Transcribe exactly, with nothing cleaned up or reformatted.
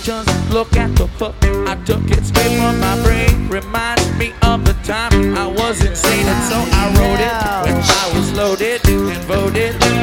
Just look at the book. I took it straight from my brain. Reminds me of the time I was insane, and so I wrote it when I was loaded and voted.